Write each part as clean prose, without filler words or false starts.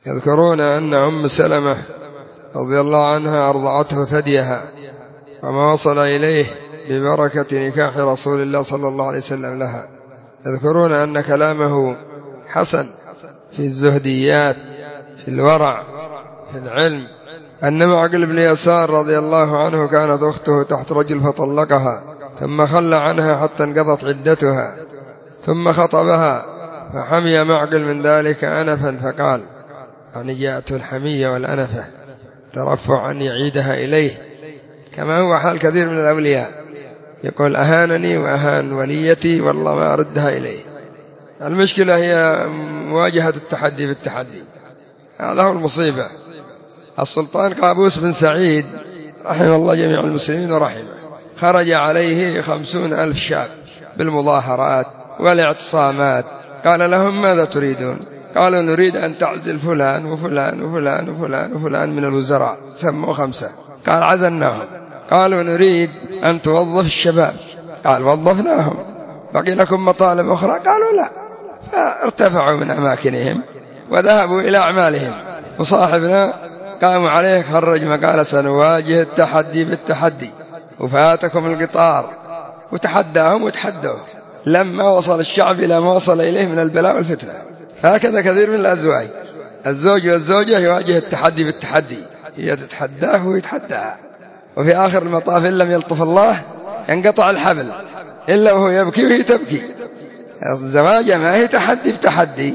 يذكرون أن أم سلمة رضي الله عنها أرضعته ثديها، وما وصل إليه ببركة نكاح رسول الله صلى الله عليه وسلم لها. يذكرون أن كلامه حسن في الزهديات، في الورع، في العلم. أن معقل بن يسار رضي الله عنه كانت أخته تحت رجل فطلقها، ثم خلى عنها حتى انقضت عدتها، ثم خطبها، فحمي معقل من ذلك أنفا فقال، يعني جاءته الحمية والأنفة ترفع أن يعيدها إليه، كما هو حال كثير من الأولياء، يقول أهانني وأهان وليتي والله ما أردها إليه. المشكلة هي مواجهة التحدي بالتحدي، هذا هو المصيبة. السلطان قابوس بن سعيد رحمه الله جميع المسلمين ورحمه، خرج عليه 50,000 شاب بالمظاهرات والاعتصامات، قال لهم ماذا تريدون؟ قالوا نريد أن تعزل فلان وفلان وفلان وفلان وفلان من الوزراء، سموا 5. قال عزلناهم. قالوا نريد أن توظف الشباب، قال وظفناهم. بقي لكم مطالب أخرى؟ قالوا لا. فارتفعوا من أماكنهم وذهبوا إلى أعمالهم. وصاحبنا قاموا عليه خرج مقالة سنواجه التحدي بالتحدي وفاتكم القطار، وتحداهم وتحدوه لما وصل الشعب إلى ما وصل إليه من البلاء والفتنة. هكذا كثير من الأزواج، الزوج والزوجة يواجه التحدي بالتحدي، هي تتحداه ويتحداها، وفي آخر المطاف إن لم يلطف الله ينقطع الحبل إلا وهو يبكي وهي تبكي. الزواجة ما هي تحدي بتحدي،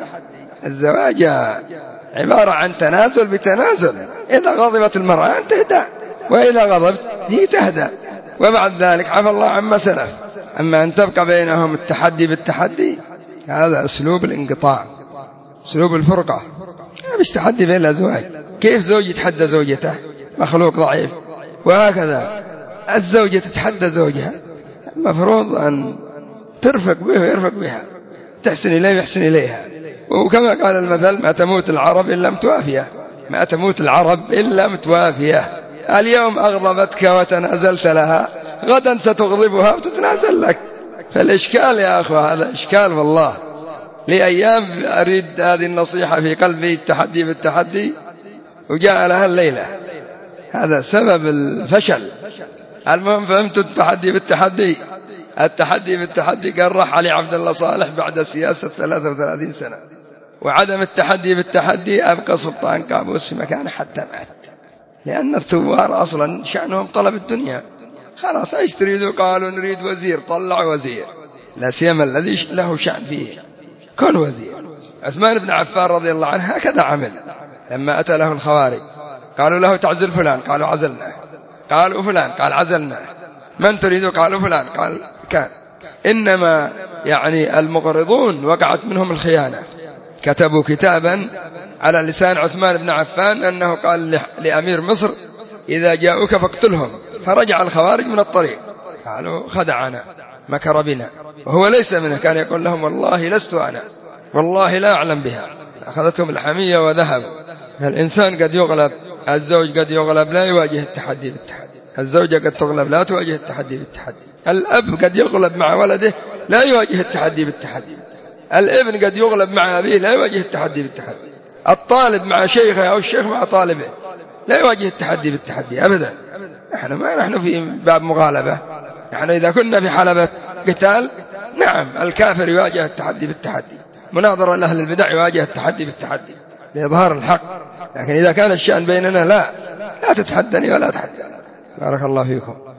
الزواجة عبارة عن تنازل بتنازل. إذا غضبت المرأة أن تهدأ، وإذا غضبت هي تهدأ، وبعد ذلك عفى الله عما سلف. أما أن تبقى بينهم التحدي بالتحدي، هذا أسلوب الانقطاع، أسلوب الفرقة. مش تحدي بين الأزواج. كيف زوج يتحدى زوجته؟ مخلوق ضعيف. وهكذا الزوجة تتحدى زوجها، المفروض أن ترفق به ويرفق بها، تحسن إليه ويحسن إليها. وكما قال المثل ما تموت العرب إلا متوافية، ما تموت العرب إلا متوافية. اليوم أغضبتك وتنازلت لها، غدا ستغضبها وتتنازل لك. فالإشكال يا أخوة هذا إشكال والله. لأيام أريد هذه النصيحة في قلبي، التحدي بالتحدي، وجاء لها الليلة. هذا سبب الفشل. المهم فهمت التحدي بالتحدي. التحدي بالتحدي قرح علي عبد الله صالح بعد سياسة 33 سنة. وعدم التحدي بالتحدي أبقى سلطان قابوس في مكانه حتى مات، لأن الثوار أصلا شأنهم طلب الدنيا. خلاص ايش تريدوا؟ قالوا نريد وزير، طلع وزير، لا سيما الذي له شأن فيه، كن وزير. عثمان بن عفان رضي الله عنه هكذا عمل. لما أتى له الخوارج قالوا له تعزل فلان، قالوا عزلناه. قالوا فلان، قال عزلناه. من تريدوا؟ قالوا فلان، قال كان. إنما يعني المغرضون وقعت منهم الخيانة. كتبوا كتابا على لسان عثمان بن عفان أنه قال لأمير مصر إذا جاءوك فاقتلهم، فرجع الخوارج من الطريق، قالوا خدعنا مكر بنا، وهو ليس منه. كان يقول لهم والله لست أنا، والله لا أعلم بها. أخذتهم الحمية وذهبوا. الإنسان قد يغلب، الزوج قد يغلب لا يواجه التحدي بالتحدي، الزوجة قد تغلب لا تواجه التحدي بالتحدي، الأب قد يغلب مع ولده لا يواجه التحدي بالتحدي، الابن قد يغلب مع أبيه لا يواجه التحدي بالتحدي، الطالب مع شيخه أو الشيخ مع طالبه لا يواجه التحدي بالتحدي أبدا. نحن ما نحن في باب مغالبة. نحن إذا كنا في حلبة قتال، نعم الكافر يواجه التحدي بالتحدي، مناظرة لأهل البدع يواجه التحدي بالتحدي لإظهار الحق. لكن إذا كان الشأن بيننا لا تتحدني ولا تحدني. بارك الله فيكم.